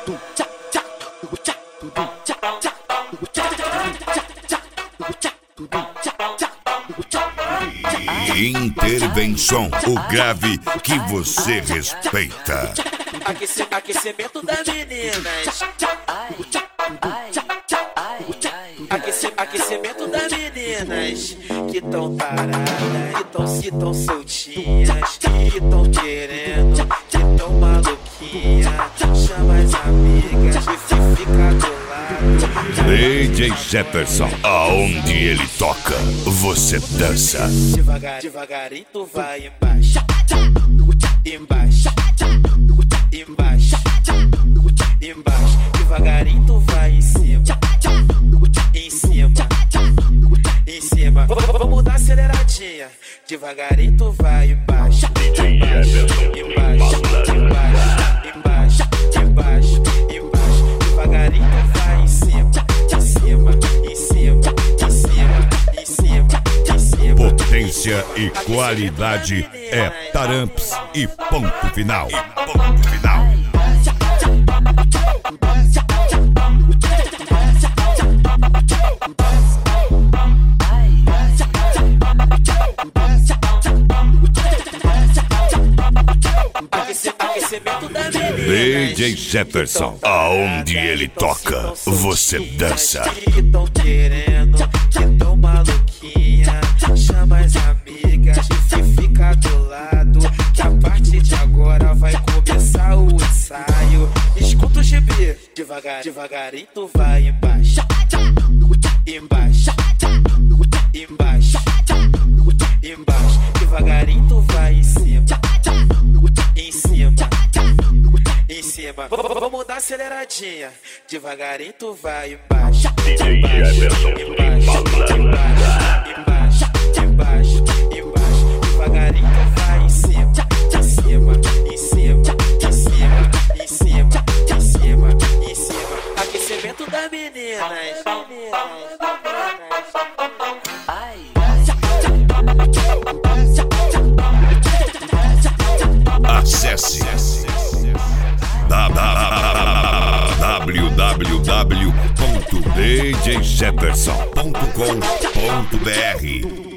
Intervenção, o grave que você respeita. Aquecimento das meninas. Aquecimento das meninas que tão taradas, que tão soltinhas, que tão querendo, que tão maluquinha. Chama as amigas e fica do lado. DJ Jefferson, aonde ele toca, você dança. Devagarinho tu vai embaixo, embaixo, embaixo, embaixo. Devagarinho tu vai em cima, em cima, em cima. Vamos dar aceleradinha. Devagarinho tu vai embaixo, embaixo, embaixo, embaixo, embaixo, embaixo. Devagarinho tu vai em cima, em cima, em cima, em cima, em cima, em cima. Potência e qualidade é Taramps e ponto final. Ponto final. Aquecimento da menina. DJ Jefferson, aonde ele toca, você dança. Que tão querendo, que tão maluquinha. Chama as amigas e fica do lado, que a partir de agora vai começar o ensaio. Escuta o GB, devagarinho tu vai embaixo, embaixo, embaixo, embaixo. Devagarinho tu vai em cima, em cima, em cima. Vamos dar aceleradinha. Devagarinho tu vai embaixo, embaixo, embaixo, embaixo, embaixo, embaixo. Devagarinho tu vai em cima, em cima, em cima, em cima, em cima, em cima, em cima. Aquecimento das meninas. Acesse www.djjefferson.com.br